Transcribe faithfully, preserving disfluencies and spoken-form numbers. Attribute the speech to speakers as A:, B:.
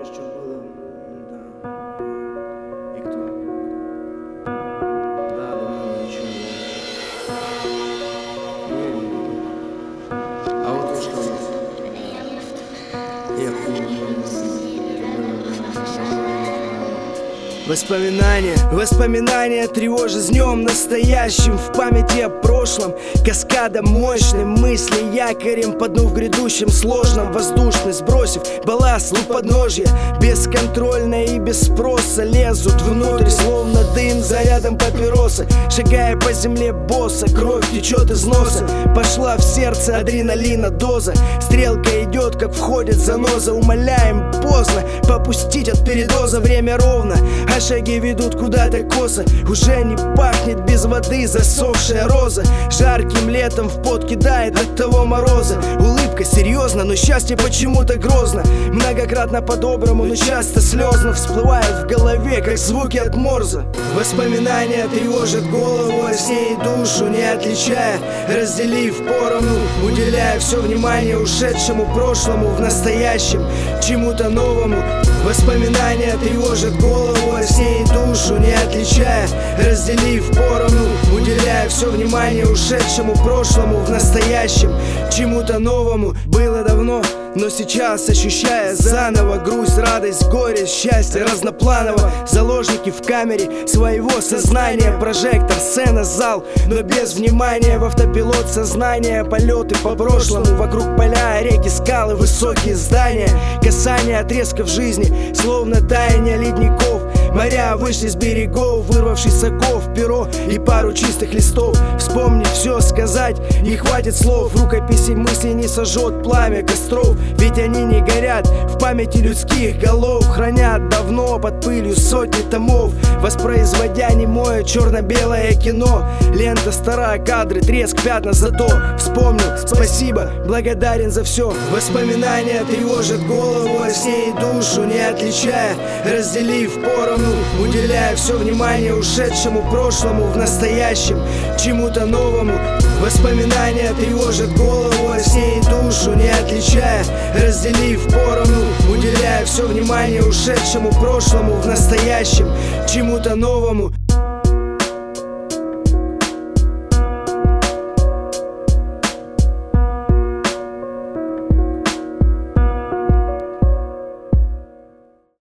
A: что было, да. И кто? Да, давно ничего не было. А вот то, что я помню.
B: Воспоминания, воспоминания тревожат днем настоящим. В памяти о прошлом каскадом мощным, мысли якорем поднув грядущим сложным. Воздушный сбросив балласт у подножья, бесконтрольно и без спроса лезут внутрь, словно дым зарядом папиросы. Шагая по земле босса, кровь течет из носа. Пошла в сердце адреналина доза. Стрелка идет, как входит заноза. Умоляем, поздно попустить от передоза. Время ровно, а шаги ведут куда-то косо. Уже не пахнет без воды засохшая роза. Жарким летом в пот кидает от того мороза. Улыбка серьезно, но счастье почему-то грозно. Многократно по-доброму, но часто слезно всплывает в голове, как звуки от Морза. Воспоминания тревожат голову, а с ней душу не отличая, разделив поровну, уделяя все внимание ушедшему прошлому в настоящем, чему-то новому. Воспоминания тревожат голову, а с ней душу не отличая, разделив поровну, уделяя все внимание ушедшему прошлому в настоящем, чему-то новому. Было давно, но сейчас ощущая заново грусть, радость, горе, счастье разнопланово. Заложники в камере своего сознания, прожектор, сцена, зал, но без внимания. В автопилот сознания, полеты по прошлому. Вокруг поля, реки, скалы, высокие здания. Касание отрезков жизни, словно таяние ледников. Моря вышли с берегов, вырвавшись с оков перо и пару чистых листов. Вспомнить все, сказать не хватит слов. Рукописи мысли не сожжет пламя костров, ведь они не горят в памяти людских голов. Хранят давно под пылью сотни томов, воспроизводя немое черно-белое кино. Лента старая, кадры, треск, пятна, зато вспомнил, спасибо, благодарен за все. Воспоминания тревожат голову, а с ней душу не отличая, разделив поровну, уделяя все внимание ушедшему прошлому в настоящем, чему-то новому. Воспоминания тревожат голову, а с ней душу не отличая, разделив поровну, уделяя все внимание ушедшему прошлому в настоящем, чему-то новому.